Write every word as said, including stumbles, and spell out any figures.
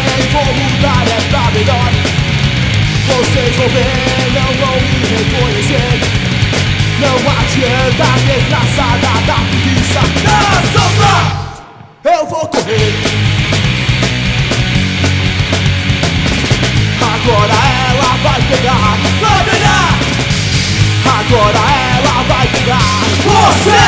nem vou mudar, é pra melhor. Vocês vão ver, não vão me reconhecer. Não adianta, desgraçada da preguiça. Na sombra eu vou correr. Agora ela vai pegar, vai pegar. Agora ela vai pegar você.